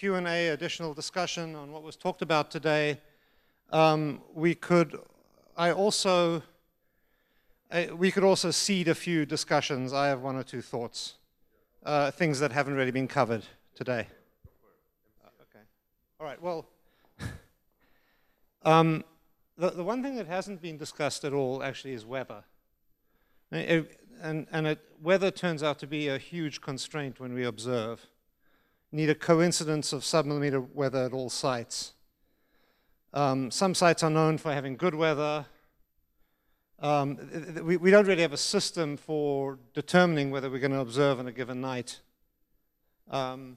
Q&A, additional discussion on what was talked about today, we could also seed a few discussions. I have one or two thoughts, things that haven't really been covered today. Okay. All right. Well, the one thing that hasn't been discussed at all actually is weather. Weather turns out to be a huge constraint when we observe. You need a coincidence of sub-millimeter weather at all sites. Some sites are known for having good weather. We don't really have a system for determining whether we're going to observe on a given night. Have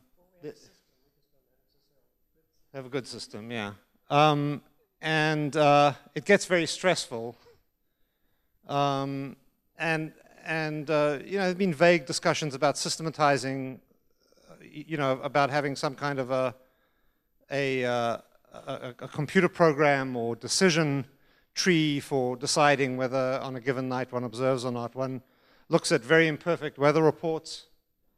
a good system, yeah. It gets very stressful. You know, there's been vague discussions about systematizing, you know, about having some kind of a computer program or decision tree for deciding whether on a given night one observes or not. One looks at very imperfect weather reports.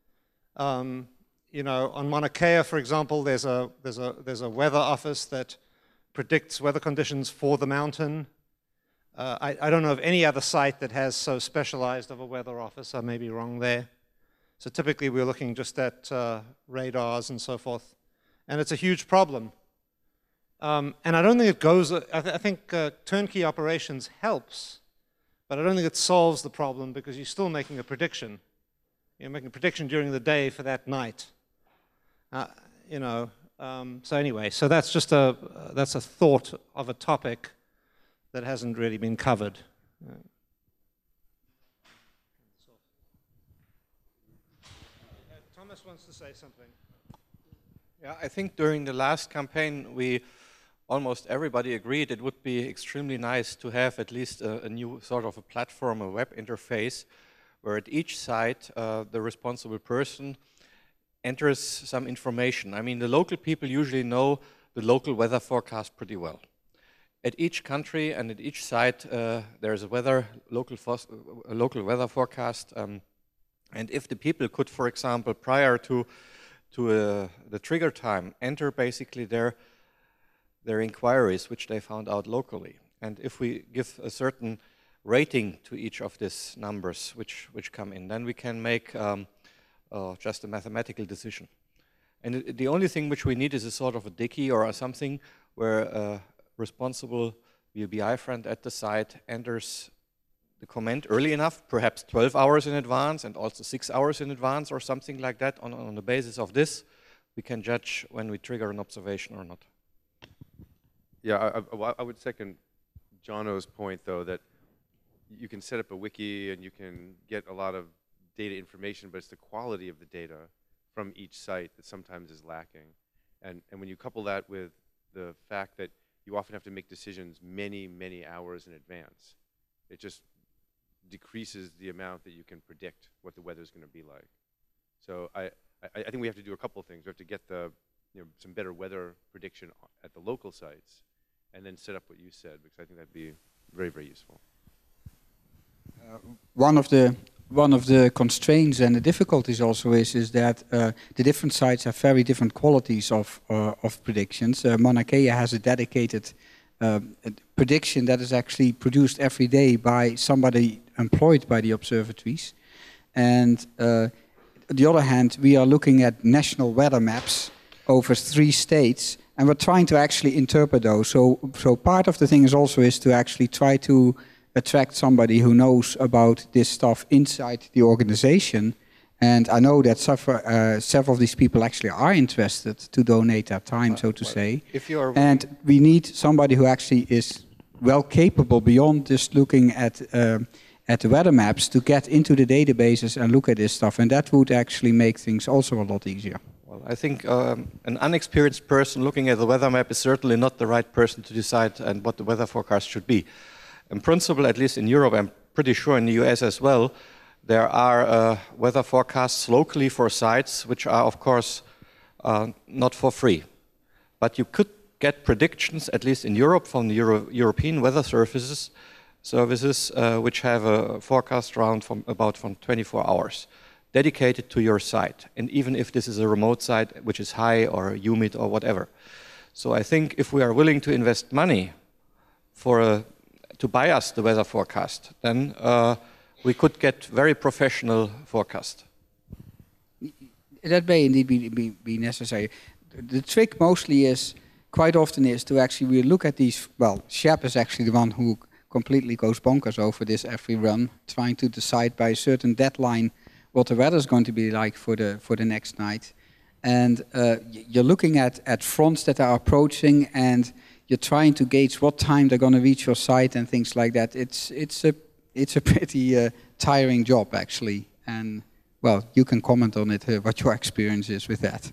You know, on Mauna Kea, for example, there's a weather office that predicts weather conditions for the mountain. I don't know of any other site that has so specialized of a weather office. I may be wrong there. So typically we're looking just at radars and so forth. And it's a huge problem. And I don't think it goes, I think turnkey operations helps, but I don't think it solves the problem because you're still making a prediction. You're making a prediction during the day for that night. You know, so anyway, so that's just that's a thought of a topic that hasn't really been covered. Thomas wants to say something. Yeah, I think during the last campaign, almost everybody agreed it would be extremely nice to have at least a new sort of a platform, a web interface, where at each site, the responsible person enters some information. I mean, the local people usually know the local weather forecast pretty well. At each country and at each site, there's a local weather forecast. And if the people could, for example, prior to the trigger time, enter basically their inquiries, which they found out locally. And if we give a certain rating to each of these numbers which come in, then we can make just a mathematical decision. And the only thing which we need is a sort of a dicky or something where a responsible VLBI friend at the site enters the comment early enough, perhaps 12 hours in advance and also 6 hours in advance or something like that. On the basis of this, we can judge when we trigger an observation or not. Yeah, I would second Jono's point, though, that you can set up a wiki and you can get a lot of data information, but it's the quality of the data from each site that sometimes is lacking. And when you couple that with the fact that you often have to make decisions many, many hours in advance, it just decreases the amount that you can predict what the weather is going to be like. So I think we have to do a couple of things. We have to get some better weather prediction at the local sites, and then set up what you said, because I think that'd be very, very useful. One of the constraints and the difficulties also is that the different sites have very different qualities of predictions. Mauna Kea has a dedicated prediction that is actually produced every day by somebody employed by the observatories. And on the other hand, we are looking at national weather maps over 3 states, and we're trying to actually interpret those. So part of the thing is to actually try to attract somebody who knows about this stuff inside the organization. And I know that several of these people actually are interested to donate their time, so to say. And we need somebody who actually is well capable beyond just looking at the weather maps to get into the databases and look at this stuff. And that would actually make things also a lot easier. Well, I think an unexperienced person looking at the weather map is certainly not the right person to decide and what the weather forecast should be. In principle, at least in Europe, I'm pretty sure in the US as well, there are weather forecasts locally for sites which are, of course, not for free. But you could get predictions, at least in Europe, from the European weather services which have a forecast round from 24 hours. dedicated to your site, and even if this is a remote site which is high or humid or whatever. So I think if we are willing to invest money to buy us the weather forecast, then we could get very professional forecast. That may indeed be necessary. The trick mostly is, quite often is to actually look at these, well, Shep is actually the one who completely goes bonkers over this every run, trying to decide by a certain deadline what the weather is going to be like for the next night. And you're looking at fronts that are approaching, and you're trying to gauge what time they're going to reach your site and things like that. It's a pretty tiring job, actually. And well, you can comment on it, what your experience is with that.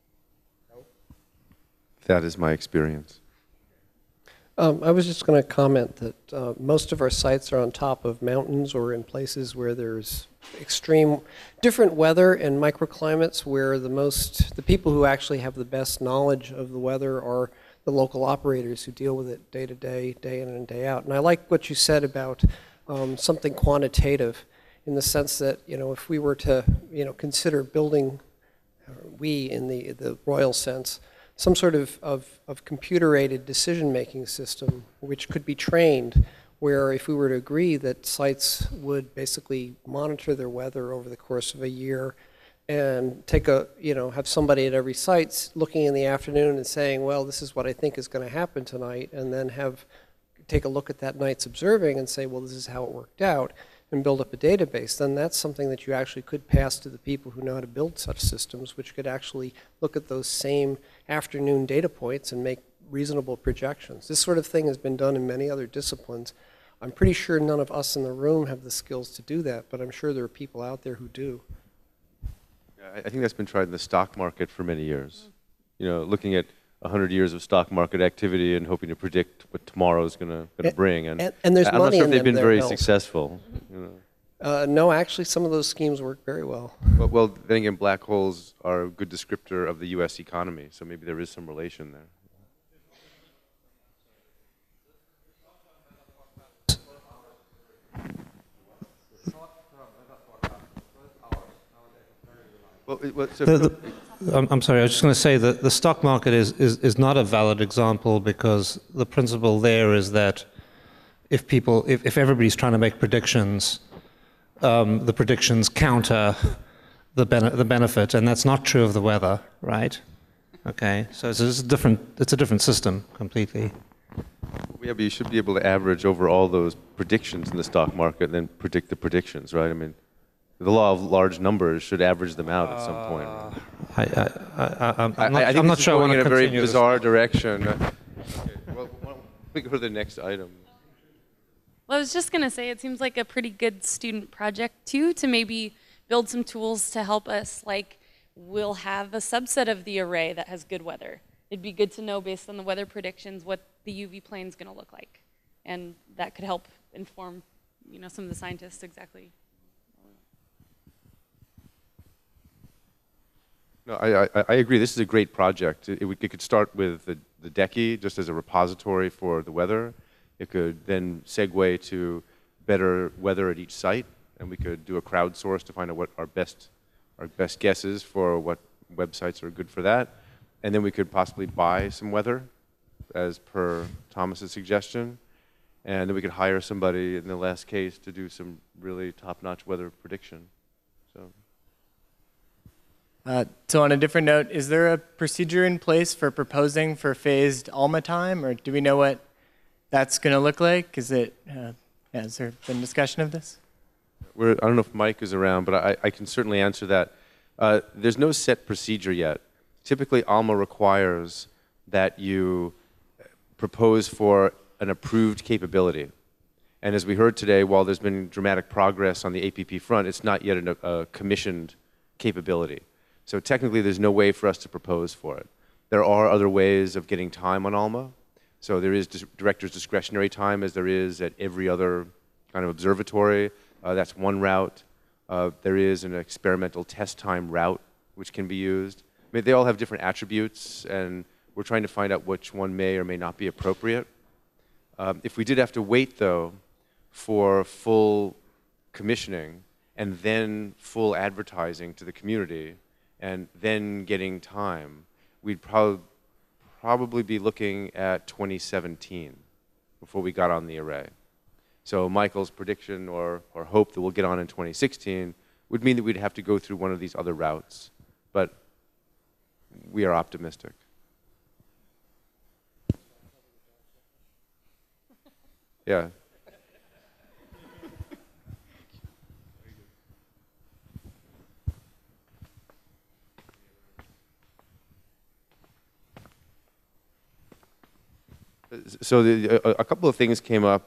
That is my experience. I was just going to comment that most of our sites are on top of mountains or in places where there's extreme different weather and microclimates, where the people who actually have the best knowledge of the weather are the local operators who deal with it day to day, day in and day out. And I like what you said about something quantitative, in the sense that, if we were to, consider building, we in the royal sense, some sort of computer-aided decision-making system which could be trained, where if we were to agree that sites would basically monitor their weather over the course of a year and have somebody at every site looking in the afternoon and saying, well, this is what I think is going to happen tonight, and then take a look at that night's observing and say, well, this is how it worked out, and build up a database, then that's something that you actually could pass to the people who know how to build such systems, which could actually look at those same afternoon data points and make reasonable projections. This sort of thing has been done in many other disciplines. I'm pretty sure none of us in the room have the skills to do that, but I'm sure there are people out there who do. Yeah, I think that's been tried in the stock market for many years. Looking at 100 years of stock market activity and hoping to predict what tomorrow is going to bring. And there's I'm money not sure in if they've them been very successful. No, actually, some of those schemes work very well. Well, then again, black holes are a good descriptor of the U.S. economy, so maybe there is some relation there. I'm sorry, I was just going to say that the stock market is not a valid example, because the principle there is that if everybody's trying to make predictions, the predictions counter the benefit, and that's not true of the weather, right? Okay, so it's a different system completely. Yeah, but you should be able to average over all those predictions in the stock market and then predict the predictions, right? I mean, the law of large numbers should average them out at some point. I'm not sure I want to continue in a very bizarre direction. Okay, well, why don't we go to the next item? Well, I was just going to say, it seems like a pretty good student project, too, to maybe build some tools to help us. Like, we'll have a subset of the array that has good weather. It'd be good to know, based on the weather predictions, what the UV plane is going to look like. And that could help inform, some of the scientists exactly. No, I agree. This is a great project. It could start with the DECI just as a repository for the weather. It could then segue to better weather at each site, and we could do a crowdsource to find out what our best guesses for what websites are good for that. And then we could possibly buy some weather, as per Thomas's suggestion. And then we could hire somebody in the last case to do some really top-notch weather prediction. So on a different note, is there a procedure in place for proposing for phased ALMA time, or do we know what that's going to look like? Has there been discussion of this? I don't know if Mike is around, but I can certainly answer that. There's no set procedure yet. Typically, ALMA requires that you propose for an approved capability. And as we heard today, while there's been dramatic progress on the APP front, it's not yet a commissioned capability. So technically, there's no way for us to propose for it. There are other ways of getting time on ALMA. So there is director's discretionary time, as there is at every other kind of observatory. That's one route. There is an experimental test time route, which can be used. I mean, they all have different attributes, and we're trying to find out which one may or may not be appropriate. If we did have to wait, though, for full commissioning, and then full advertising to the community, and then getting time, we'd probably be looking at 2017 before we got on the array. So Michael's prediction or hope that we'll get on in 2016 would mean that we'd have to go through one of these other routes. But we are optimistic. Yeah. So a couple of things came up.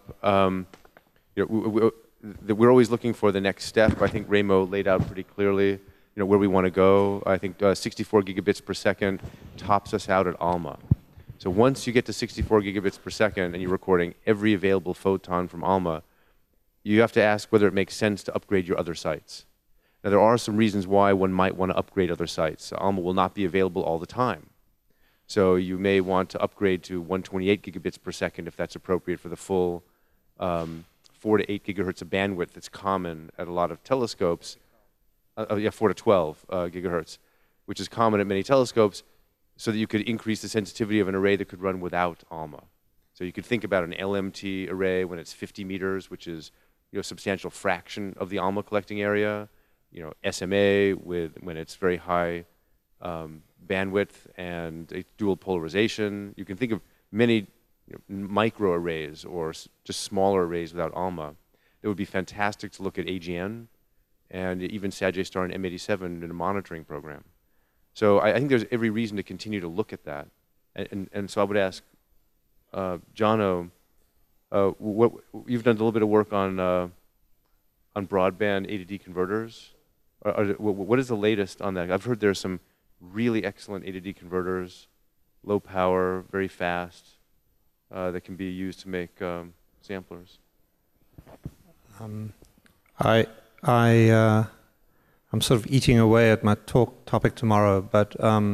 We're always looking for the next step. I think Remo laid out pretty clearly, where we want to go. I think 64 gigabits per second tops us out at ALMA. So once you get to 64 gigabits per second and you're recording every available photon from ALMA, you have to ask whether it makes sense to upgrade your other sites. Now there are some reasons why one might want to upgrade other sites. ALMA will not be available all the time. So you may want to upgrade to 128 gigabits per second if that's appropriate for the full 4 to 8 gigahertz of bandwidth that's common at a lot of telescopes. 4 to 12 gigahertz, which is common at many telescopes, so that you could increase the sensitivity of an array that could run without ALMA. So you could think about an LMT array when it's 50 meters, which is a substantial fraction of the ALMA collecting area. SMA when it's very high bandwidth and a dual polarization. You can think of many micro arrays or just smaller arrays without ALMA. It would be fantastic to look at AGN and even SAGE-STAR and M87 in a monitoring program. So I think there's every reason to continue to look at that. And so I would ask Jono, you've done a little bit of work on broadband A to D converters. What is the latest on that? I've heard there's some really excellent A to D converters, low power, very fast, that can be used to make samplers. I'm sort of eating away at my topic tomorrow, but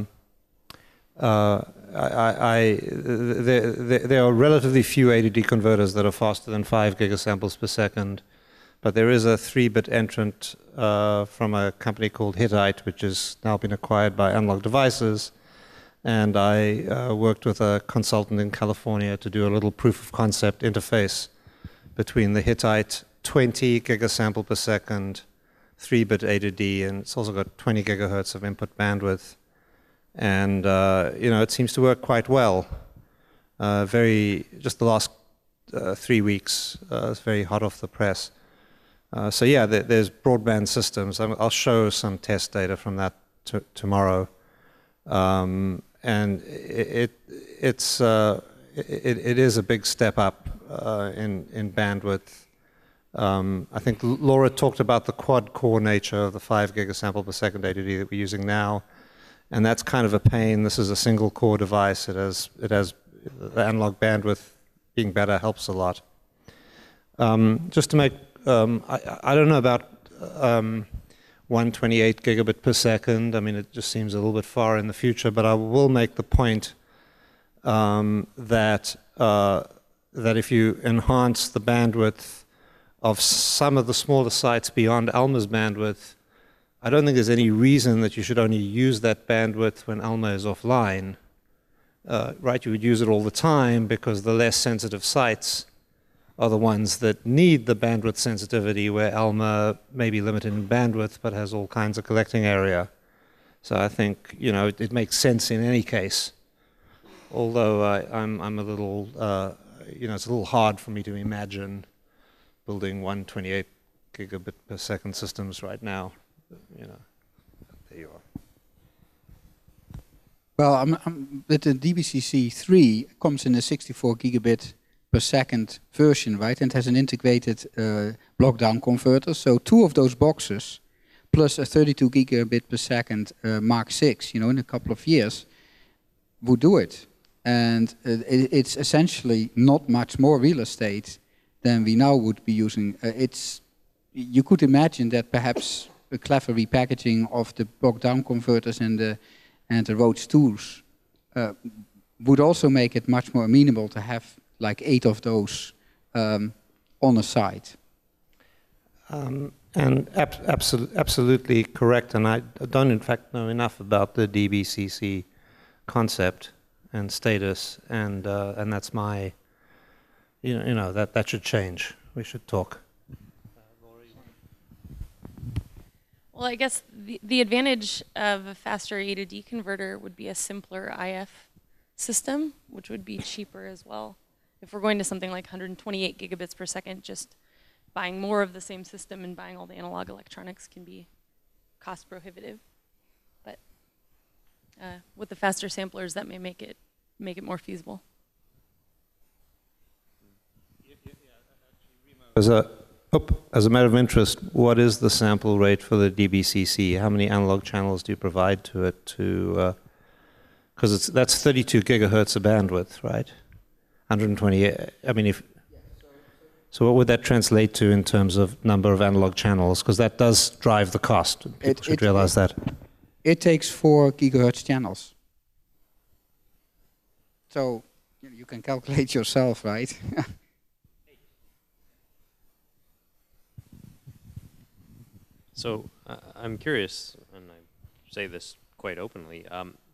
there are relatively few A to D converters that are faster than 5 gigasamples per second, but there is a 3-bit entrant from a company called Hittite, which has now been acquired by Analog Devices, and I worked with a consultant in California to do a little proof of concept interface between the Hittite 20 gigasample per second 3-bit A to D, and it's also got 20 gigahertz of input bandwidth. And, it seems to work quite well. Just the last 3 weeks, it's very hot off the press. So yeah, there's broadband systems. I'll show some test data from that tomorrow. And it is a big step up in bandwidth. I think Laura talked about the quad-core nature of the 5 gigasample per second A to D that we're using now, and that's kind of a pain. This is a single-core device. It has the analog bandwidth being better helps a lot. Just to make, I don't know about 128 gigabit per second. I mean, it just seems a little bit far in the future, but I will make the point that if you enhance the bandwidth of some of the smaller sites beyond ALMA's bandwidth, I don't think there's any reason that you should only use that bandwidth when ALMA is offline. Right, you would use it all the time because the less sensitive sites are the ones that need the bandwidth sensitivity, where ALMA may be limited in bandwidth but has all kinds of collecting area. So I think it makes sense in any case. Although I'm a little, it's a little hard for me to imagine building 128 gigabit per second systems right now. There you are. Well, with the DBCC3 comes in a 64 gigabit per second version, right? And it has an integrated block down converter. So 2 of those boxes plus a 32 gigabit per second Mark 6, in a couple of years would do it. And it's essentially not much more real estate than we now would be using. You could imagine that perhaps a clever repackaging of the block down converters and the Rhodes tools would also make it much more amenable to have like 8 of those on a site. And And absolutely correct. And I don't, in fact, know enough about the DBCC concept and status, and that's my, that should change. We should talk. Well, I guess the advantage of a faster A to D converter would be a simpler IF system, which would be cheaper as well. If we're going to something like 128 gigabits per second, just buying more of the same system and buying all the analog electronics can be cost prohibitive. But with the faster samplers, that may make it more feasible. As a matter of interest, what is the sample rate for the DBCC? How many analog channels do you provide to it? Because that's 32 gigahertz of bandwidth, right? 128. I mean, so what would that translate to in terms of number of analog channels? Because that does drive the cost. People should realize that. It takes 4 gigahertz channels. So you can calculate yourself, right? So I'm curious, and I say this quite openly,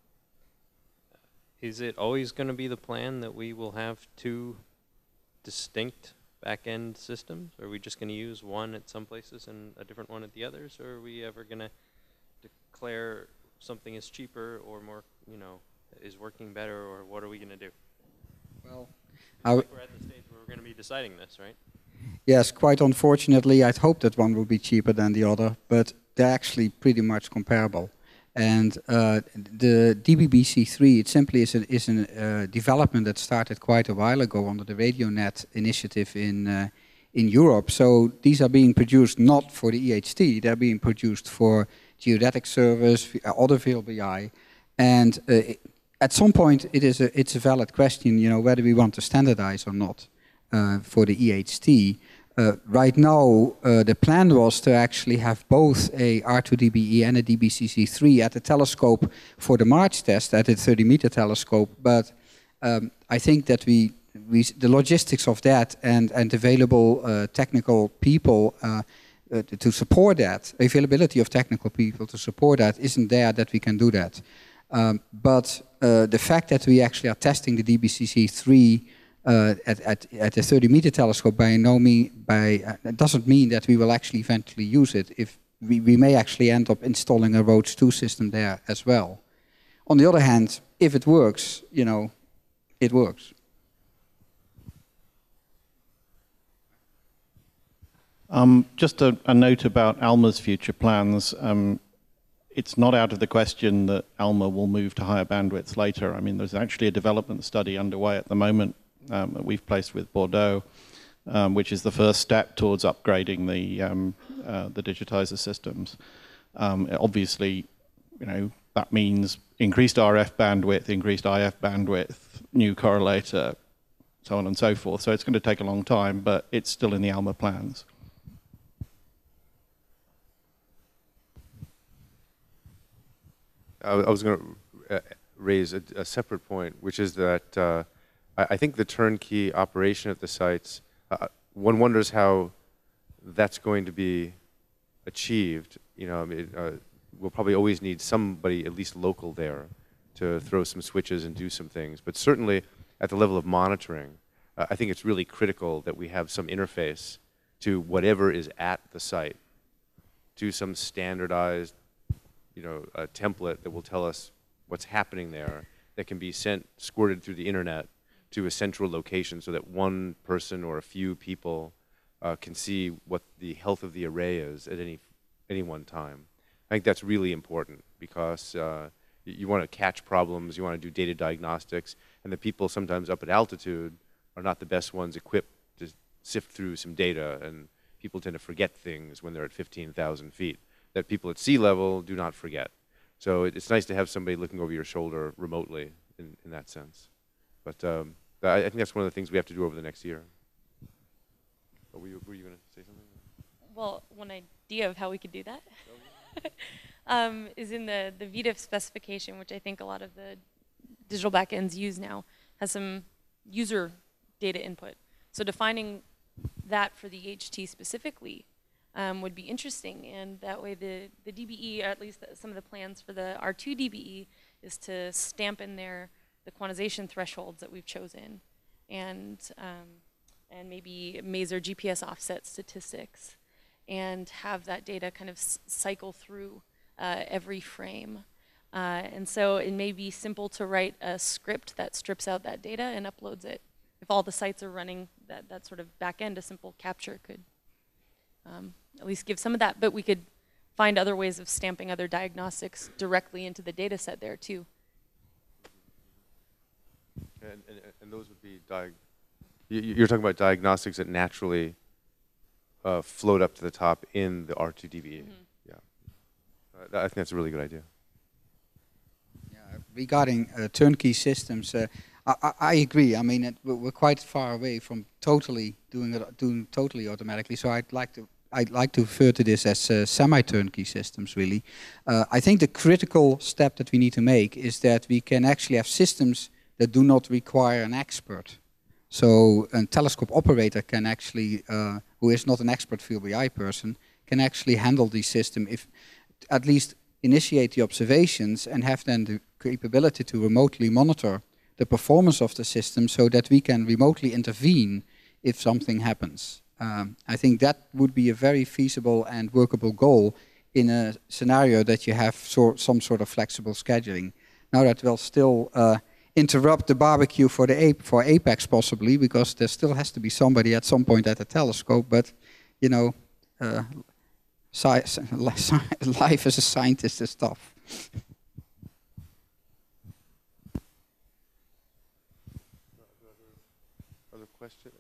is it always going to be the plan that we will have two distinct back-end systems? Are we just going to use one at some places and a different one at the others? Or are we ever going to declare something is cheaper or more, is working better, or what are we going to do? Well, we're at the stage where we're going to be deciding this, right? Yes, quite unfortunately, I'd hope that one would be cheaper than the other, but they're actually pretty much comparable. And the DBBC3, it simply is a development that started quite a while ago under the RadioNet initiative in Europe. So these are being produced not for the EHT, they're being produced for geodetic service, other VLBI, and at some point it's a valid question, whether we want to standardize or not for the EHT. Right now, the plan was to actually have both a R2DBE and a DBCC3 at the telescope for the March test at the 30-meter telescope. But I think that the logistics of that and available technical people to support that, availability of technical people to support that isn't there that we can do that. But the fact that we actually are testing the DBCC3 at the 30-meter telescope doesn't mean that we will actually eventually use it. If we may actually end up installing a Rhodes 2 system there as well. On the other hand, if it works, it works. Just a note about ALMA's future plans. It's not out of the question that ALMA will move to higher bandwidths later. I mean, there's actually a development study underway at the moment that we've placed with Bordeaux, which is the first step towards upgrading the digitizer systems. Obviously, that means increased RF bandwidth, increased IF bandwidth, new correlator, so on and so forth. So it's going to take a long time, but it's still in the ALMA plans. I was going to raise a separate point, which is that I think the turnkey operation at the sites, one wonders how that's going to be achieved. We'll probably always need somebody, at least local there, to throw some switches and do some things. But certainly at the level of monitoring, I think it's really critical that we have some interface to whatever is at the site, to some standardized a template that will tell us what's happening there, that can be squirted through the internet to a central location so that one person or a few people can see what the health of the array is at any one time. I think that's really important because you want to catch problems, you want to do data diagnostics, and the people sometimes up at altitude are not the best ones equipped to sift through some data, and people tend to forget things when they're at 15,000 feet. That people at sea level do not forget. So it's nice to have somebody looking over your shoulder remotely in that sense. But I think that's one of the things we have to do over the next year. Were you going to say something? Well, one idea of how we could do that is in the VDIF specification, which I think a lot of the digital backends use now, has some user data input. So defining that for the HT specifically would be interesting. And that way the DBE, or at least some of the plans for the R2 DBE, is to stamp in there the quantization thresholds that we've chosen, and maybe Maser GPS offset statistics, and have that data kind of cycle through every frame. And so it may be simple to write a script that strips out that data and uploads it. If all the sites are running that sort of back end, a simple capture could at least give some of that. But we could find other ways of stamping other diagnostics directly into the data set there too. And those would be you're talking about diagnostics that naturally float up to the top in the R2 DBE. Yeah, I think that's a really good idea. Yeah, regarding turnkey systems, I agree. I mean, we're quite far away from totally doing totally automatically. So I'd like to refer to this as semi-turnkey systems. Really, I think the critical step that we need to make is that we can actually have systems that do not require an expert. So a telescope operator can actually, who is not an expert field BI person, can actually handle the system, if at least initiate the observations and have then the capability to remotely monitor the performance of the system so that we can remotely intervene if something happens. I think that would be a very feasible and workable goal in a scenario that you have some sort of flexible scheduling. Now that will still interrupt the barbecue for Apex possibly, because there still has to be somebody at some point at the telescope, but you know, life as a scientist is tough. Other questions?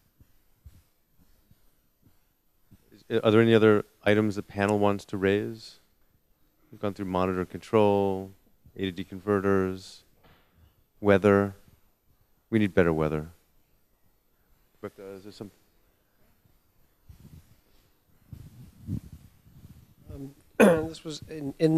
Are there any other items the panel wants to raise? We've gone through monitor control, A to D converters, weather. We need better weather. But is there some? This was in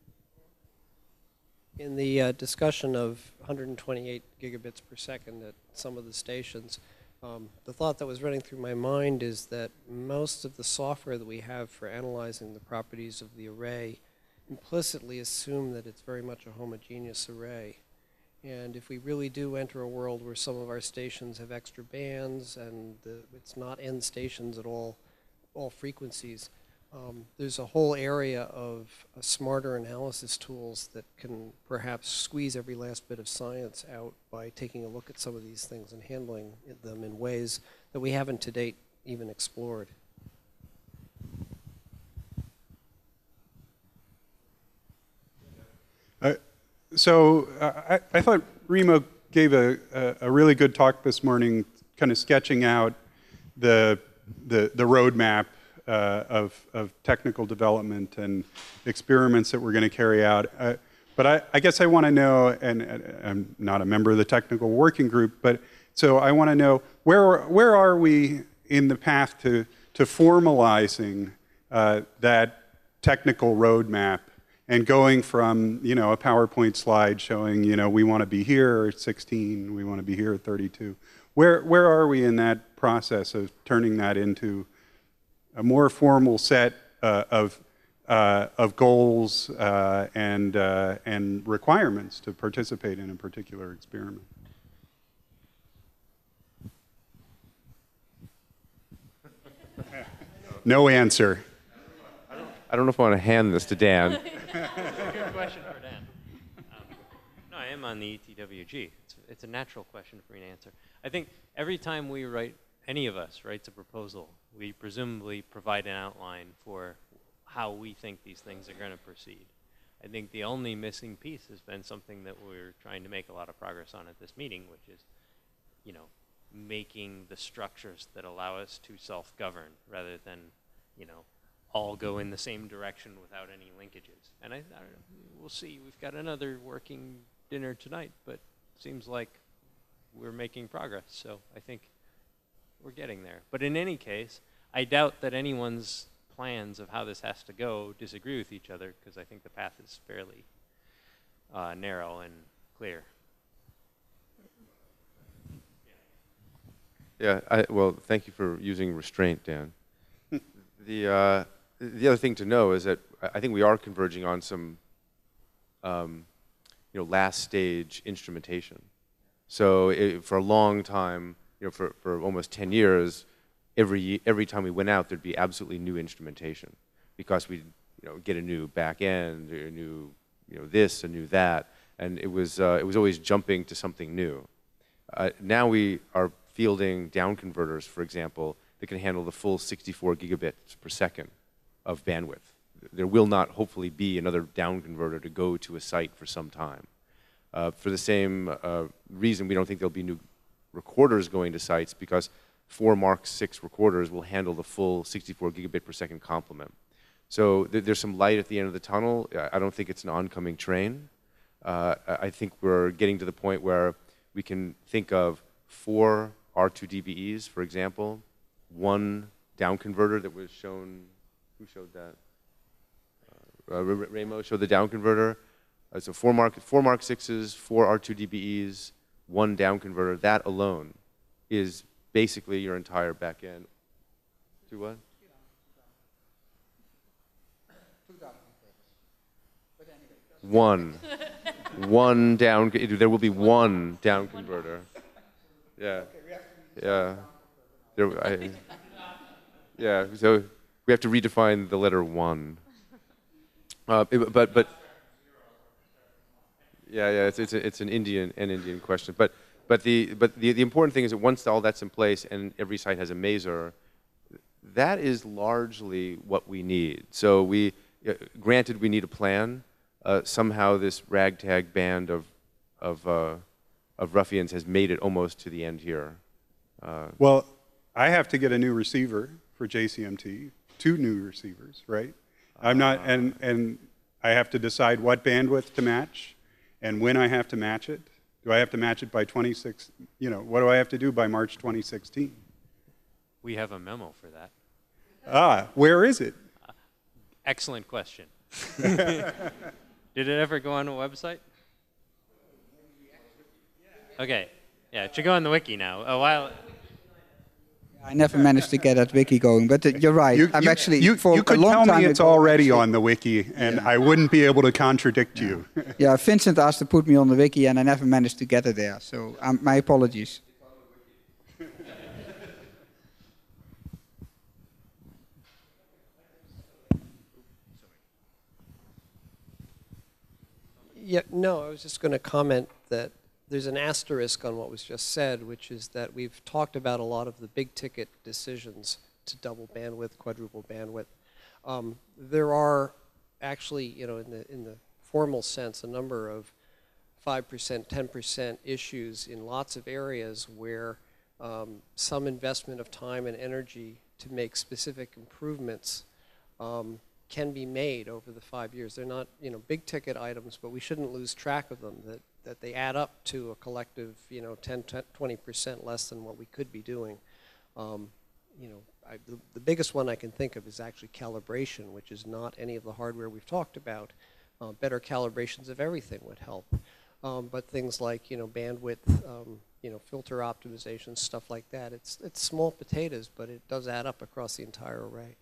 the discussion of 128 gigabits per second at some of the stations. The thought that was running through my mind is that most of the software that we have for analyzing the properties of the array implicitly assume that it's very much a homogeneous array. And if we really do enter a world where some of our stations have extra bands and it's not end stations at all frequencies, there's a whole area of smarter analysis tools that can perhaps squeeze every last bit of science out by taking a look at some of these things and handling them in ways that we haven't to date even explored. I thought Remo gave a really good talk this morning, kind of sketching out the roadmap of technical development and experiments that we're going to carry out. But I guess I want to know, and I'm not a member of the technical working group, but so I want to know where are we in the path to formalizing that technical roadmap and going from, you know, a PowerPoint slide showing, you know, we want to be here at 16, we want to be here at 32. Where are we in that process of turning that into a more formal set of goals and requirements to participate in a particular experiment? No answer. I don't know if I want to hand this to Dan. Good question for Dan. No, I am on the ETWG. It's a natural question for me to answer. I think every time we write, any of us writes a proposal, we presumably provide an outline for how we think these things are going to proceed. I think the only missing piece has been something that we're trying to make a lot of progress on at this meeting, which is, you know, making the structures that allow us to self-govern rather than, you know, all go in the same direction without any linkages. And I don't know, we'll see. We've got another working dinner tonight, but it seems like we're making progress. So I think we're getting there. But in any case, I doubt that anyone's plans of how this has to go disagree with each other, because I think the path is fairly narrow and clear. Yeah, well, thank you for using restraint, Dan. The other thing to know is that I think we are converging on some last stage instrumentation. So for a long time, for almost 10 years, every time we went out, there'd be absolutely new instrumentation because we'd get a new back end, a new this, a new that, and it was always jumping to something new. Now we are fielding down converters, for example, that can handle the full 64 gigabits per second of bandwidth. There will not, hopefully, be another down converter to go to a site for some time. For the same reason, we don't think there'll be new recorders going to sites because 4 Mark 6 recorders will handle the full 64 gigabit per second complement. So there's some light at the end of the tunnel. I don't think it's an oncoming train. I think we're getting to the point where we can think of 4 R2DBEs, for example, 1 down converter that was shown. Who showed that? Ramo showed the down converter. So 4 Mark 6s, 4 R2DBEs, 1 down converter. That alone is basically your entire back end. To what? One down. There will be 1 down converter. Yeah. Yeah. Yeah. So we have to redefine the letter 1. But yeah, it's an Indian question. But the important thing is that once all that's in place and every site has a maser, that is largely what we need. So granted, we need a plan. Somehow this ragtag band of ruffians has made it almost to the end here. Well, I have to get a new receiver for JCMT, 2 new receivers, right? I'm not, and I have to decide what bandwidth to match and when I have to match it. Do I have to match it by 26, what do I have to do by March 2016? We have a memo for that. Where is it? Excellent question. Did it ever go on a website? Okay. Yeah, it should go on the wiki now. A while. I never managed to get that wiki going, but you're right. You could tell me it's already on the wiki, and I wouldn't be able to contradict you. Yeah, Vincent asked to put me on the wiki, and I never managed to get it there. So my apologies. Yeah, no, I was just going to comment that there's an asterisk on what was just said, which is that we've talked about a lot of the big ticket decisions to double bandwidth, quadruple bandwidth. There are actually, in the formal sense, a number of 5%, 10% issues in lots of areas where some investment of time and energy to make specific improvements can be made over the 5 years. They're not, big ticket items, but we shouldn't lose track of them, that they add up to a collective, 10, 20% less than what we could be doing. The biggest one I can think of is actually calibration, which is not any of the hardware we've talked about. Better calibrations of everything would help. But things like, bandwidth, filter optimization, stuff like that, it's small potatoes, but it does add up across the entire array.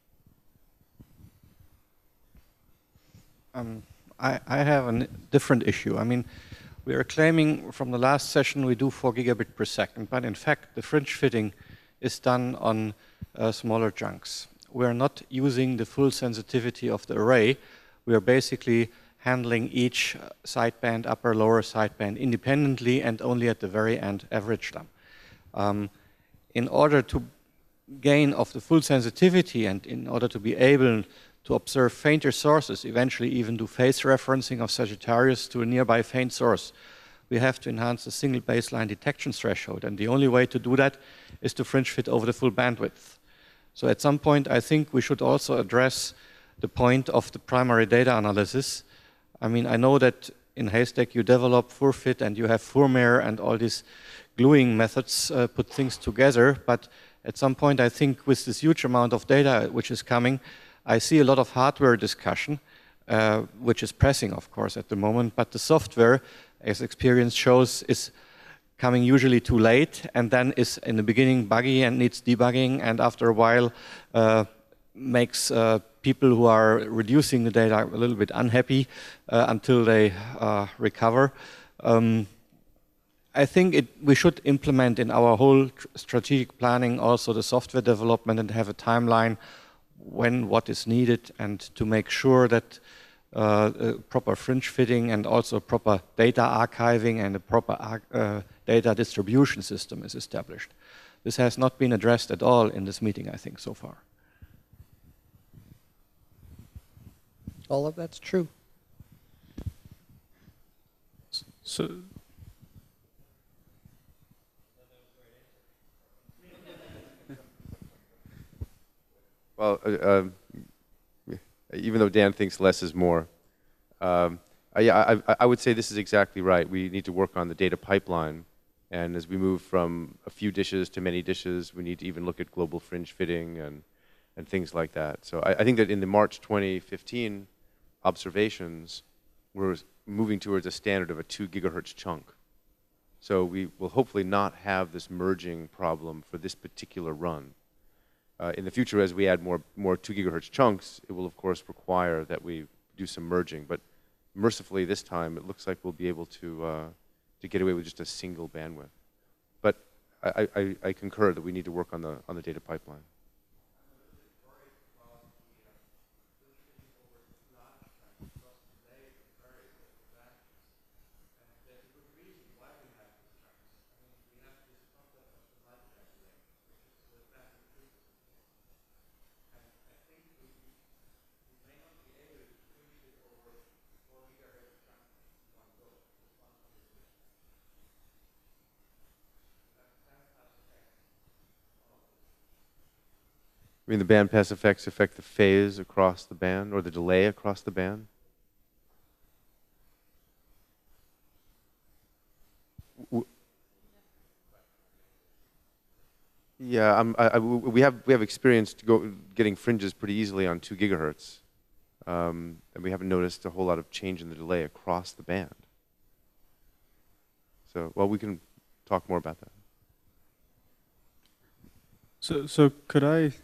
I have a different issue. I mean, we are claiming from the last session we do 4 gigabit per second, but in fact the fringe fitting is done on smaller chunks. We are not using the full sensitivity of the array. We are basically handling each sideband, upper, lower sideband independently and only at the very end average them. In order to gain of the full sensitivity and in order to be able to observe fainter sources, eventually even do phase referencing of Sagittarius to a nearby faint source, we have to enhance the single baseline detection threshold. And the only way to do that is to fringe fit over the full bandwidth. So at some point, I think we should also address the point of the primary data analysis. I mean, I know that in Haystack you develop FurFit and you have FurMare and all these gluing methods put things together. But at some point, I think with this huge amount of data which is coming, I see a lot of hardware discussion, which is pressing, of course, at the moment. But the software, as experience shows, is coming usually too late and then is in the beginning buggy and needs debugging. And after a while, makes people who are reducing the data a little bit unhappy until they recover. I think we should implement in our whole strategic planning also the software development and have a timeline when what is needed, and to make sure that proper fringe fitting and also proper data archiving and a proper data distribution system is established. This has not been addressed at all in this meeting, I think, so far. All of that's true. So, well, even though Dan thinks less is more, yeah, I would say this is exactly right. We need to work on the data pipeline, and as we move from a few dishes to many dishes, we need to even look at global fringe fitting and things like that. So I think that in the March 2015 observations, we're moving towards a standard of a 2 gigahertz chunk. So we will hopefully not have this merging problem for this particular run. In the future, as we add more 2 gigahertz chunks, it will of course require that we do some merging. But mercifully, this time it looks like we'll be able to get away with just a single bandwidth. But I concur that we need to work on the data pipeline. I mean, the bandpass effects affect the phase across the band, or the delay across the band? Yeah, we have experience getting fringes pretty easily on 2 gigahertz, and we haven't noticed a whole lot of change in the delay across the band. So, well, we can talk more about that. so could I?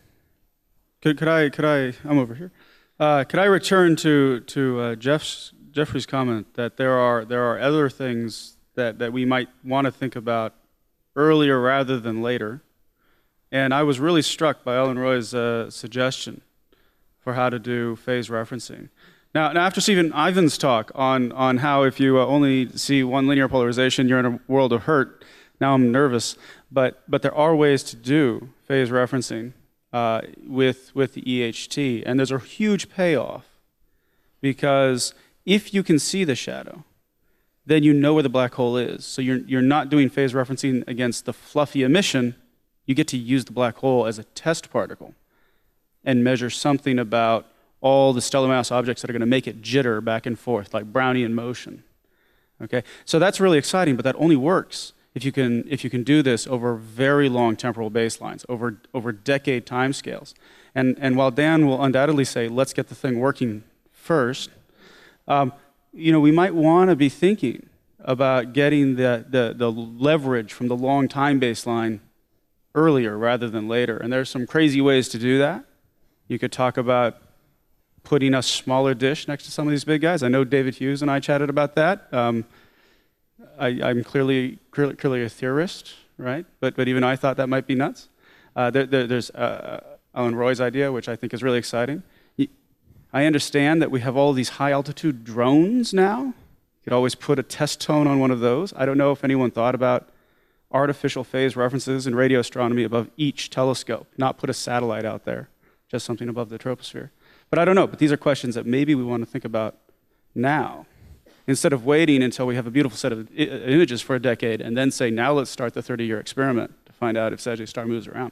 I'm over here. Could I return to Jeffrey's comment that there are other things that we might want to think about earlier rather than later? And I was really struck by Ellen Roy's suggestion for how to do phase referencing. Now after Stephen Ivan's talk on how if you only see one linear polarization, you're in a world of hurt, now I'm nervous. But there are ways to do phase referencing with the EHT, and there's a huge payoff, because if you can see the shadow, then you know where the black hole is. So you're not doing phase referencing against the fluffy emission. You get to use the black hole as a test particle and measure something about all the stellar mass objects that are going to make it jitter back and forth, like Brownian motion. Okay, so that's really exciting, but that only works if you can do this over very long temporal baselines, over decade timescales. And while Dan will undoubtedly say, let's get the thing working first, we might want to be thinking about getting the leverage from the long time baseline earlier rather than later. And there's some crazy ways to do that. You could talk about putting a smaller dish next to some of these big guys. I know David Hughes and I chatted about that. I'm clearly a theorist, right? But even I thought that might be nuts. There's Ellen Roy's idea, which I think is really exciting. I understand that we have all these high-altitude drones now. You could always put a test tone on one of those. I don't know if anyone thought about artificial phase references in radio astronomy above each telescope, not put a satellite out there, just something above the troposphere. But I don't know, but these are questions that maybe we want to think about now, instead of waiting until we have a beautiful set of images for a decade and then say, now let's start the 30-year experiment to find out if Sagittarius star moves around.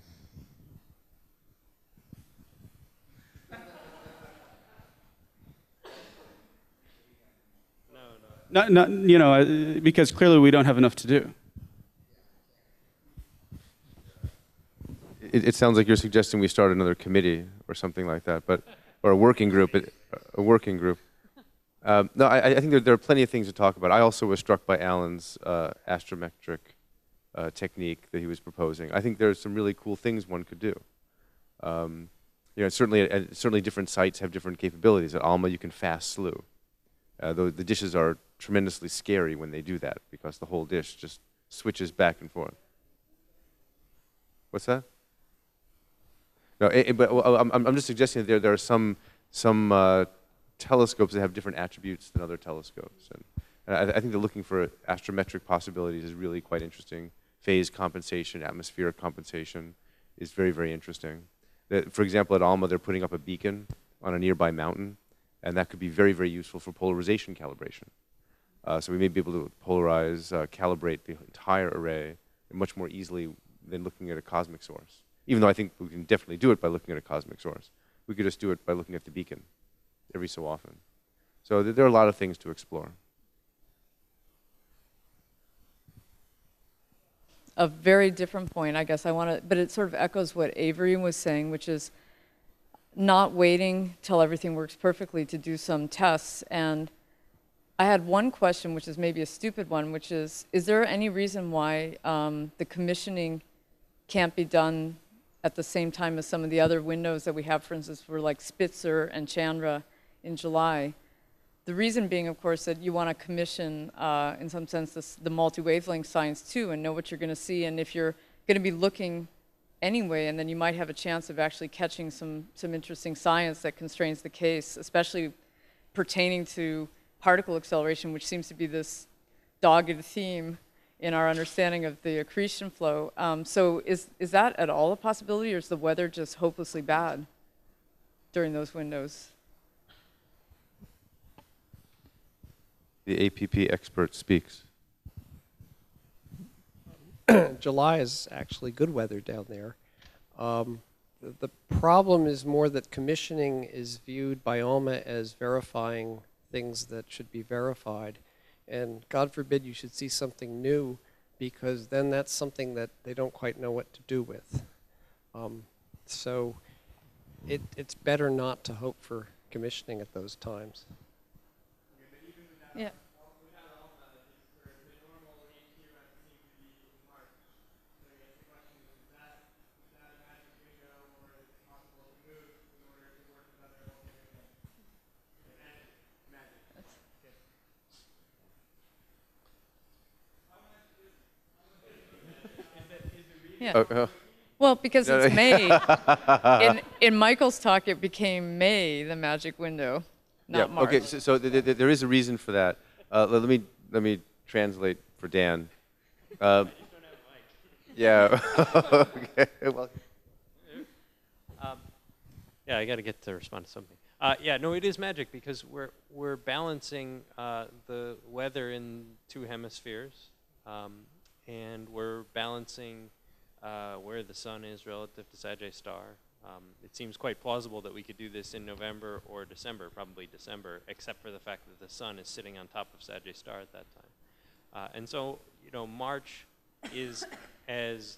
No, because clearly we don't have enough to do. It sounds like you're suggesting we start another committee or something like that, or a working group. No, I think there are plenty of things to talk about. I also was struck by Alan's astrometric technique that he was proposing. I think there's some really cool things one could do. You know, certainly different sites have different capabilities. At Alma, you can fast slew. The dishes are tremendously scary when they do that because the whole dish just switches back and forth. What's that? No, I'm just suggesting that there are some telescopes that have different attributes than other telescopes, and I think that looking for astrometric possibilities is really quite interesting. Phase compensation, atmospheric compensation is very, very interesting. For example, at Alma, they're putting up a beacon on a nearby mountain, and that could be very, very useful for polarization calibration. So we may be able to polarize, calibrate the entire array much more easily than looking at a cosmic source. Even though I think we can definitely do it by looking at a cosmic source. We could just do it by looking at the beacon every so often. So there are a lot of things to explore. A very different point, I guess I want to, but it sort of echoes what Avery was saying, which is not waiting till everything works perfectly to do some tests. And I had one question, which is maybe a stupid one, which is there any reason why the commissioning can't be done at the same time as some of the other windows that we have, for instance, for like Spitzer and Chandra in July? The reason being, of course, that you want to commission, in some sense, the multi-wavelength science too, and know what you're going to see. And if you're going to be looking anyway, and then you might have a chance of actually catching some interesting science that constrains the case, especially pertaining to particle acceleration, which seems to be this dogged theme in our understanding of the accretion flow. So is that at all a possibility, or is the weather just hopelessly bad during those windows? The APP expert speaks. July is actually good weather down there. The problem is more that commissioning is viewed by Alma as verifying things that should be verified. And God forbid you should see something new, because then that's something that they don't quite know what to do with. So it's better not to hope for commissioning at those times. Yeah. Yeah. Well, because it's May. In Michael's talk, it became May, the magic window, not March. Okay. So there is a reason for that. Let me translate for Dan. Yeah. Okay. Well. Yeah, I got to get to respond to something. Yeah, no, it is magic because we're balancing the weather in two hemispheres, and we're balancing where the sun is relative to Sagittarius star. It seems quite plausible that we could do this in November or December, probably December, except for the fact that the sun is sitting on top of Sagittarius star at that time. And so, March is as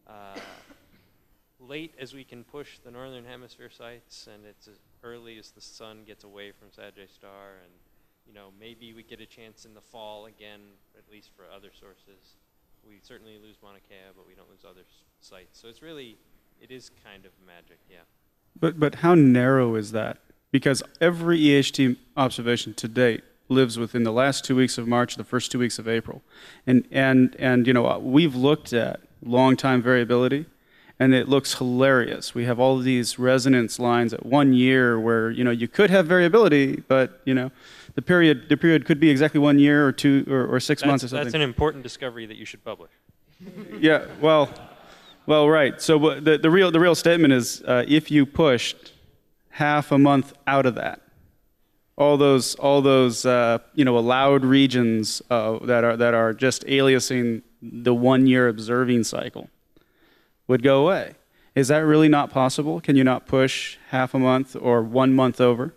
late as we can push the northern hemisphere sites, and it's as early as the sun gets away from Sagittarius star, and maybe we get a chance in the fall again, at least for other sources. We certainly lose Mauna Kea, but we don't lose other sites. So it is kind of magic, yeah. But how narrow is that? Because every EHT observation to date lives within the last 2 weeks of March, the first 2 weeks of April. And we've looked at long time variability, and it looks hilarious. We have all of these resonance lines at 1 year where, you could have variability, but, the period could be exactly 1 year or 2 or 6 months or something. That's an important discovery that you should publish. Yeah, well, right. So the real statement is if you pushed half a month out of that, all those allowed regions that are just aliasing the 1 year observing cycle would go away. Is that really not possible? Can you not push half a month or 1 month over?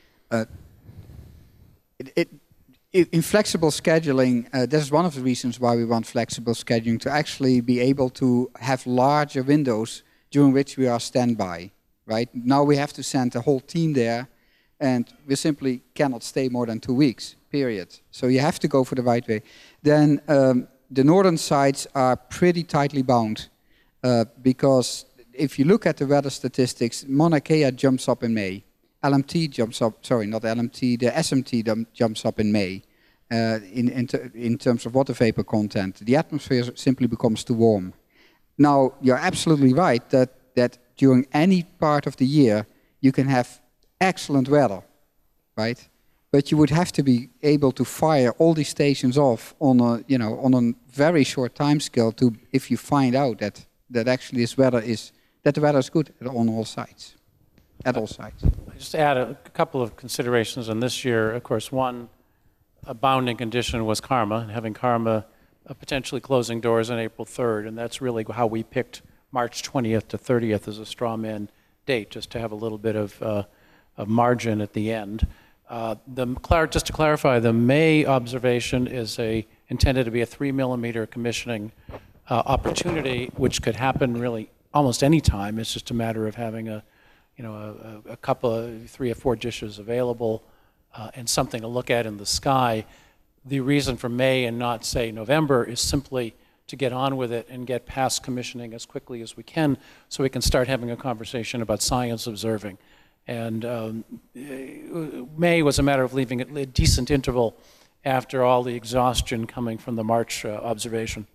In flexible scheduling, this is one of the reasons why we want flexible scheduling, to actually be able to have larger windows during which we are standby, right? Now we have to send a whole team there, and we simply cannot stay more than 2 weeks, period. So you have to go for the right way. Then the northern sites are pretty tightly bound because if you look at the weather statistics, Mauna Kea jumps up in May. LMT jumps up, sorry, not LMT, the SMT jumps up in May in terms of water vapor content. The atmosphere simply becomes too warm. Now, you're absolutely right that during any part of the year, you can have excellent weather, right? But you would have to be able to fire all these stations off on a very short time scale to, if you find out that actually the weather is good on all sites, at all sites. I just add a couple of considerations on this year. Of course, one, a bounding condition was Karma, and having Karma potentially closing doors on April 3rd, and that's really how we picked March 20th to 30th as a straw man date, just to have a little bit of margin at the end. Just to clarify, the May observation is intended to be a 3 millimeter commissioning opportunity, which could happen really almost any time. It's just a matter of having a couple of 3 or 4 dishes available and something to look at in the sky. The reason for May and not, say, November is simply to get on with it and get past commissioning as quickly as we can so we can start having a conversation about science observing. And May was a matter of leaving a decent interval after all the exhaustion coming from the March observation.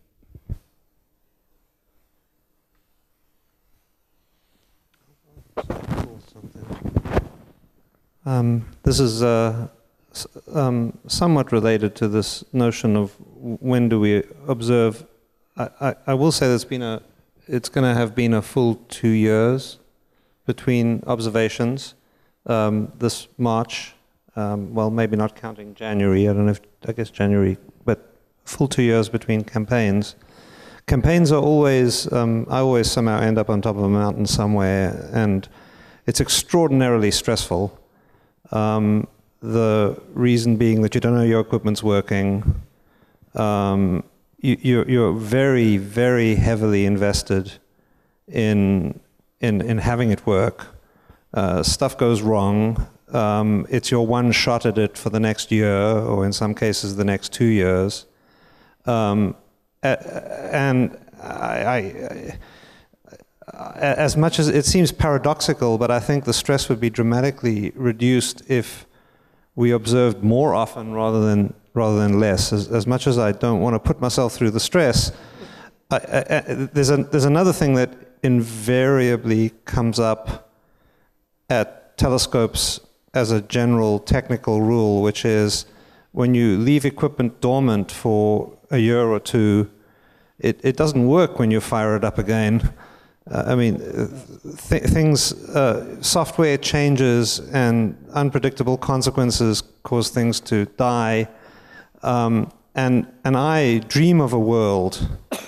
This is somewhat related to this notion of when do we observe. I will say it's going to have been a full 2 years between observations this March. Well, maybe not counting January. I guess January, but full 2 years between campaigns. Campaigns are always, I always somehow end up on top of a mountain somewhere, and it's extraordinarily stressful. The reason being that you don't know your equipment's working. You're very, very heavily invested in having it work. Stuff goes wrong. It's your one shot at it for the next year, or in some cases the next 2 years. And as much as it seems paradoxical, but I think the stress would be dramatically reduced if we observed more often rather than less. As much as I don't want to put myself through the stress, there's another thing that invariably comes up at telescopes as a general technical rule, which is when you leave equipment dormant for a year or two, it doesn't work when you fire it up again. Software changes and unpredictable consequences cause things to die. And I dream of a world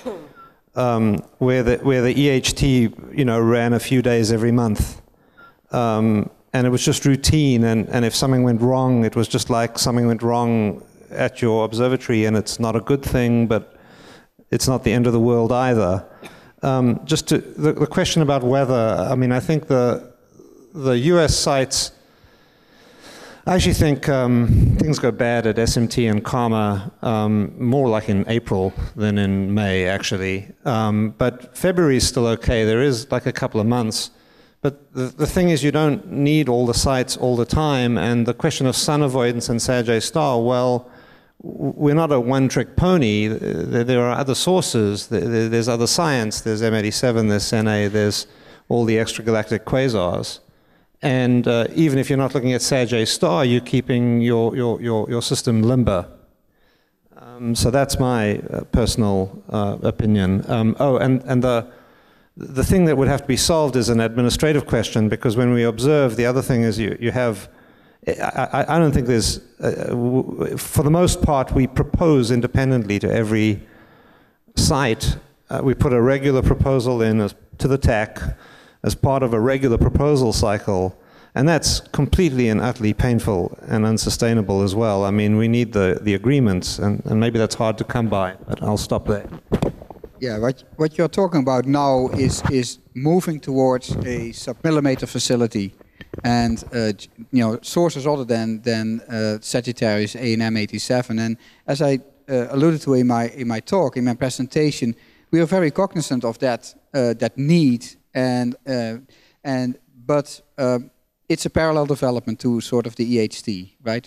where the EHT, ran a few days every month. And it was just routine, and if something went wrong, it was just like something went wrong at your observatory, and it's not a good thing, but it's not the end of the world either. Just to the question about weather, I think the US sites, I actually think things go bad at SMT and Karma more like in April than in May, actually. But February is still okay. There is like a couple of months. But the thing is, you don't need all the sites all the time. And the question of sun avoidance and Sagittarius-Star, well, we're not a one-trick pony. There are other sources. There's other science. There's M87, there's Cene, there's all the extragalactic quasars. And even if you're not looking at Sagittarius-Star, you're keeping your system limber. So that's my personal opinion. And the thing that would have to be solved is an administrative question, because when we observe, the other thing is you have, I don't think there's, for the most part, we propose independently to every site. We put a regular proposal in to the TAC as part of a regular proposal cycle, and that's completely and utterly painful and unsustainable as well. We need the agreements, and maybe that's hard to come by, but I'll stop there. Yeah, what you're talking about now is moving towards a sub-millimeter facility, and sources other than Sagittarius A and M87. And as I alluded to in my talk, in my presentation, we are very cognizant of that need But it's a parallel development to sort of the EHT, right?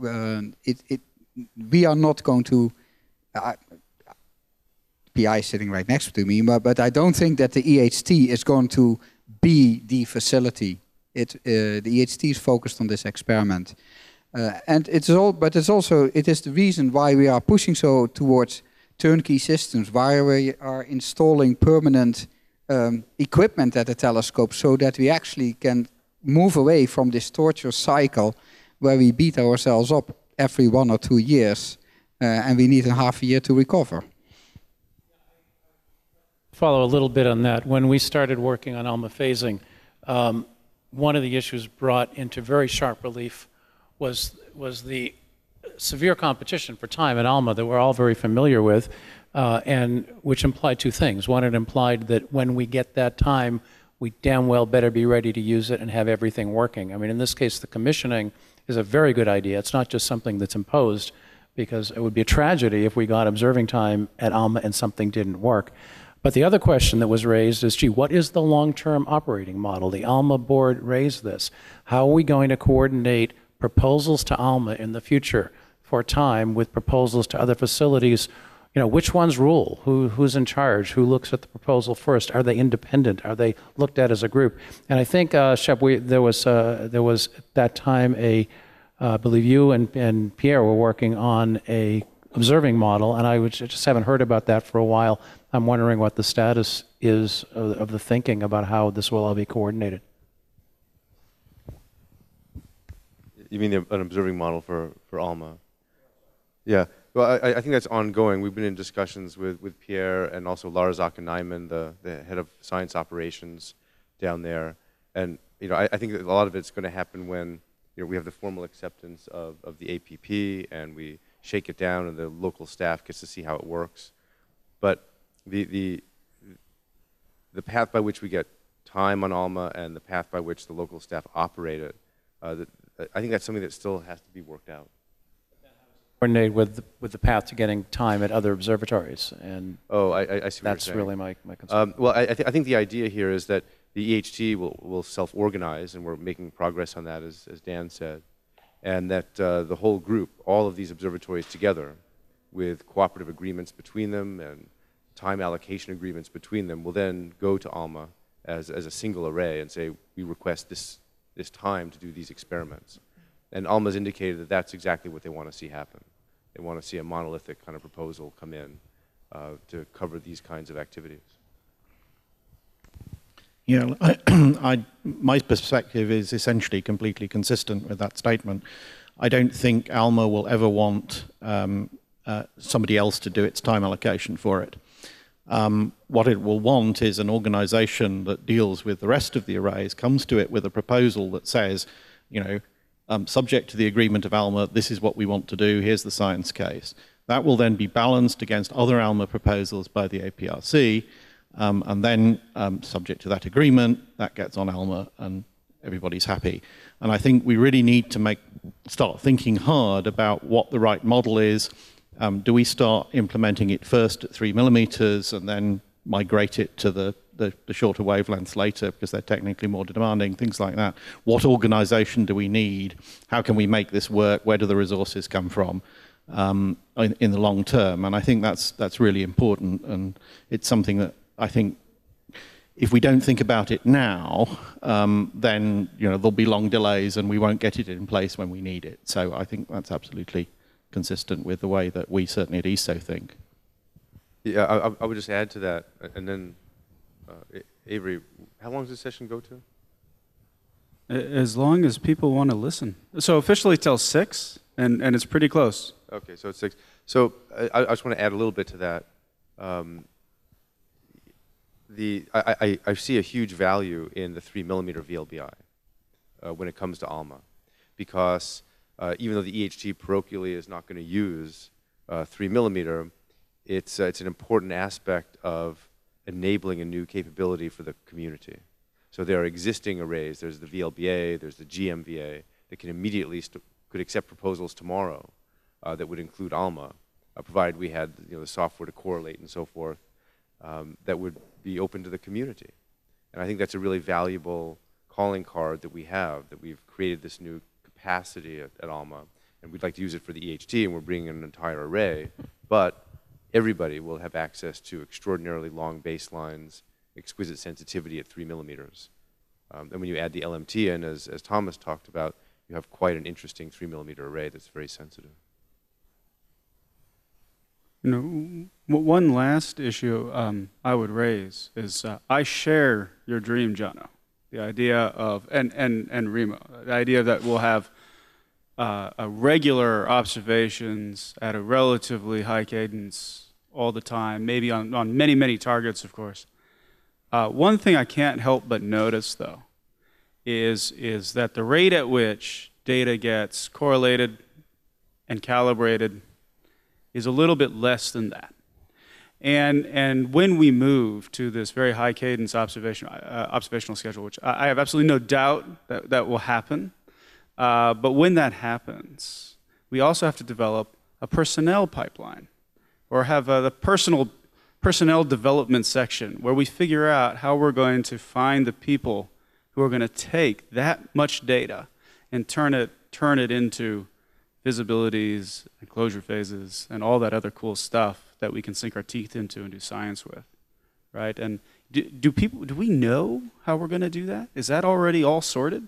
We are not going to. PI is sitting right next to me, but I don't think that the EHT is going to be the facility. The EHT is focused on this experiment, and it is the reason why we are pushing so towards turnkey systems, why we are installing permanent equipment at the telescope, so that we actually can move away from this torture cycle where we beat ourselves up every 1 or 2 years, and we need a half a year to recover. Follow a little bit on that. When we started working on ALMA phasing, one of the issues brought into very sharp relief was the severe competition for time at ALMA that we're all very familiar with, and which implied two things. One, it implied that when we get that time, we damn well better be ready to use it and have everything working. I mean, in this case, the commissioning is a very good idea. It's not just something that's imposed, because it would be a tragedy if we got observing time at ALMA and something didn't work. But the other question that was raised is, gee, what is the long-term operating model? The ALMA board raised this. How are we going to coordinate proposals to ALMA in the future for time with proposals to other facilities? You know, which ones rule? Who's in charge? Who looks at the proposal first? Are they independent? Are they looked at as a group? And I think, Shep, there was at that time I believe you and Pierre were working on a observing model, and I just haven't heard about that for a while. I'm wondering what the status is of the thinking about how this will all be coordinated. You mean an observing model for ALMA? Yeah. Well, I think that's ongoing. We've been in discussions with Pierre and also Lars Nijman, the head of science operations down there. And I think that a lot of it's going to happen when we have the formal acceptance of the APP and we shake it down and the local staff gets to see how it works. But the path by which we get time on ALMA and the path by which the local staff operate it, I think that's something that still has to be worked out. Coordinate with the path to getting time at other observatories, and I see what you're saying. That's really my concern. Well, I think the idea here is that the EHT will self-organize, and we're making progress on that, as Dan said, and that the whole group, all of these observatories together, with cooperative agreements between them and time allocation agreements between them, will then go to ALMA as a single array and say, we request this time to do these experiments. And ALMA's indicated that that's exactly what they want to see happen. They want to see a monolithic kind of proposal come in to cover these kinds of activities. Yeah, my perspective is essentially completely consistent with that statement. I don't think ALMA will ever want somebody else to do its time allocation for it. What it will want is an organization that deals with the rest of the arrays, comes to it with a proposal that says, subject to the agreement of ALMA, this is what we want to do, here's the science case. That will then be balanced against other ALMA proposals by the APRC, and then, subject to that agreement, that gets on ALMA and everybody's happy. And I think we really need to start thinking hard about what the right model is. Do we start implementing it first at 3 millimeters and then migrate it to the shorter wavelengths later because they're technically more demanding, things like that? What organization do we need? How can we make this work? Where do the resources come from in the long term? And I think that's really important, and it's something that I think if we don't think about it now, then there'll be long delays and we won't get it in place when we need it. So I think that's absolutely consistent with the way that we certainly at ESO think. Yeah, I would just add to that, and then Avery, how long does this session go to? As long as people want to listen. So officially till 6, and it's pretty close. Okay, so it's 6. So I just want to add a little bit to that. I see a huge value in the 3 millimeter VLBI when it comes to ALMA, because even though the EHT parochially is not going to use 3 millimeter, it's an important aspect of enabling a new capability for the community. So there are existing arrays. There's the VLBA, there's the GMVA that can immediately could accept proposals tomorrow that would include ALMA, provided we had the software to correlate and so forth, that would be open to the community. And I think that's a really valuable calling card that we have, that we've created this new capacity at ALMA, and we'd like to use it for the EHT, and we're bringing in an entire array, but everybody will have access to extraordinarily long baselines, exquisite sensitivity at 3 millimeters. And when you add the LMT in, as Thomas talked about, you have quite an interesting 3 millimeter array that's very sensitive. You know, one last issue I would raise is I share your dream, Jono. The idea of, and Remo, the idea that we'll have a regular observations at a relatively high cadence all the time, maybe on many, many targets, of course. One thing I can't help but notice, though, is that the rate at which data gets correlated and calibrated is a little bit less than that. And when we move to this very high cadence observational schedule, which I have absolutely no doubt that will happen, but when that happens, we also have to develop a personnel pipeline, or have the personnel development section where we figure out how we're going to find the people who are going to take that much data and turn it into visibilities and closure phases and all that other cool stuff that we can sink our teeth into and do science with, right? And do we know how we're going to do that? Is that already all sorted?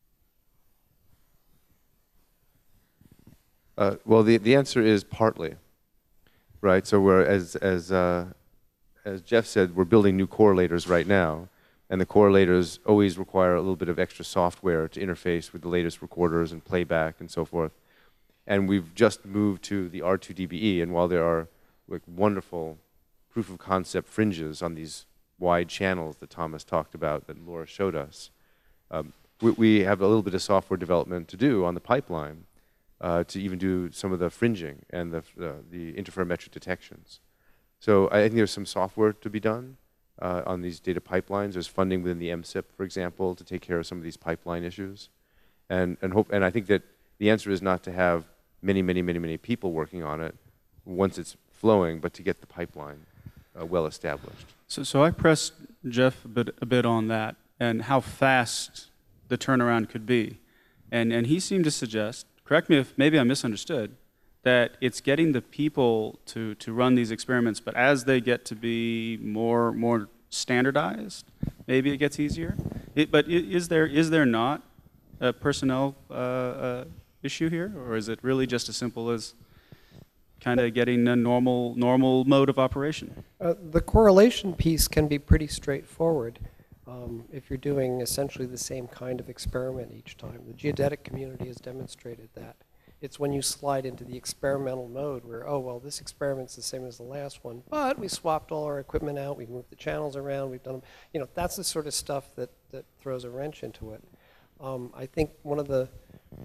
Well, the answer is partly, right? So we're, as Jeff said, we're building new correlators right now, and the correlators always require a little bit of extra software to interface with the latest recorders and playback and so forth. And we've just moved to the R2DBE, and while there are like wonderful proof of concept fringes on these wide channels that Thomas talked about, that Laura showed us, we have a little bit of software development to do on the pipeline to even do some of the fringing and the interferometric detections. So I think there's some software to be done on these data pipelines. There's funding within the MSIP, for example, to take care of some of these pipeline issues. And I think that the answer is not to have many people working on it once it's flowing, but to get the pipeline well established. So I pressed Jeff a bit on that and how fast the turnaround could be. And he seemed to suggest, correct me if maybe I misunderstood, that it's getting the people to run these experiments, but as they get to be more standardized, maybe it gets easier. But is there not a personnel issue here, or is it really just as simple as kind of getting a normal mode of operation? The correlation piece can be pretty straightforward if you're doing essentially the same kind of experiment each time. The geodetic community has demonstrated that. It's when you slide into the experimental mode where, oh, well, this experiment's the same as the last one, but we swapped all our equipment out, we've moved the channels around, we've done, you know, that's the sort of stuff that throws a wrench into it. I think one of the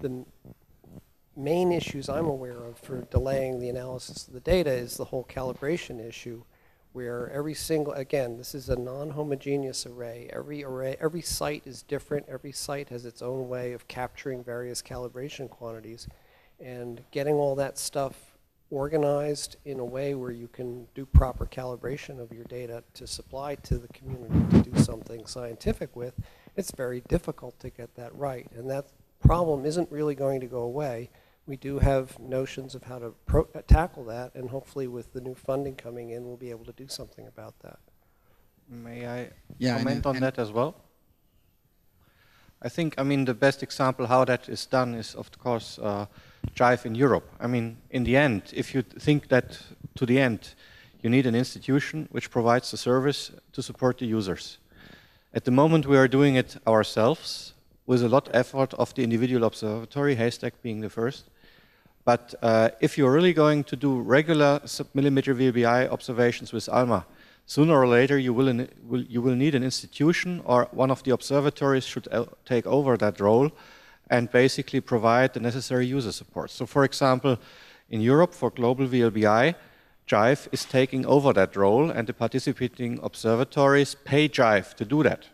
main issues I'm aware of for delaying the analysis of the data is the whole calibration issue, where every single, again, this is a non-homogeneous array. Every site is different. Every site has its own way of capturing various calibration quantities. And getting all that stuff organized in a way where you can do proper calibration of your data to supply to the community to do something scientific with, it's very difficult to get that right. And that problem isn't really going to go away. We do have notions of how to tackle that, and hopefully with the new funding coming in, we'll be able to do something about that. May I comment on that as well? I think, I mean, the best example how that is done is, of course, JIVE in Europe. I mean, in the end, if you think that to the end, you need an institution which provides the service to support the users. At the moment, we are doing it ourselves with a lot of effort of the individual observatory, Haystack being the first. But if you're really going to do regular sub-millimeter VLBI observations with ALMA, sooner or later you will need an institution, or one of the observatories should take over that role and basically provide the necessary user support. So for example, in Europe for global VLBI, JIVE is taking over that role, and the participating observatories pay JIVE to do that.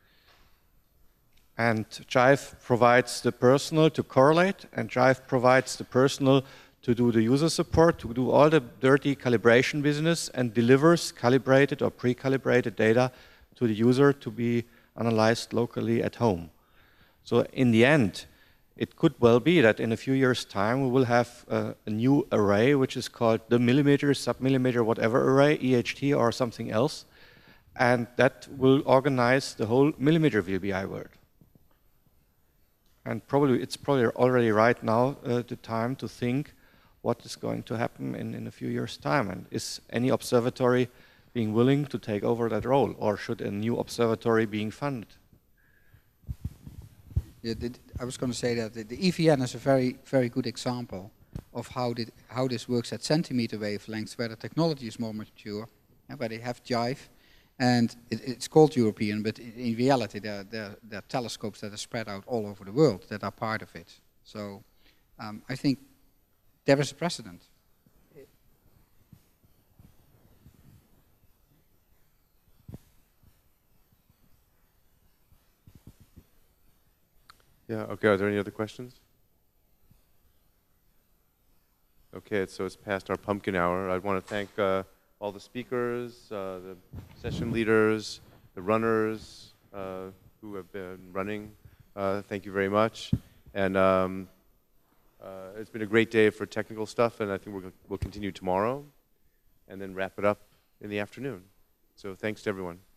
And JIVE provides the personnel to correlate, and JIVE provides the personnel to do the user support, to do all the dirty calibration business, and delivers calibrated or pre-calibrated data to the user to be analyzed locally at home. So in the end, it could well be that in a few years' time we will have a new array which is called the millimeter, sub-millimeter, whatever array, EHT or something else, and that will organize the whole millimeter VLBI world. And it's probably already right now the time to think what is going to happen in a few years' time, and is any observatory being willing to take over that role, or should a new observatory being funded? Yeah, I was going to say that the EVN is a very, very good example of how this works at centimeter wavelengths, where the technology is more mature, and where they have jive. And it's called European, but in reality, there are telescopes that are spread out all over the world that are part of it. So I think there is a precedent. Yeah, okay, are there any other questions? Okay, so it's past our pumpkin hour. I want to thank all the speakers, the session leaders, the runners who have been running. Thank you very much. And it's been a great day for technical stuff, and I think we'll continue tomorrow and then wrap it up in the afternoon. So thanks to everyone.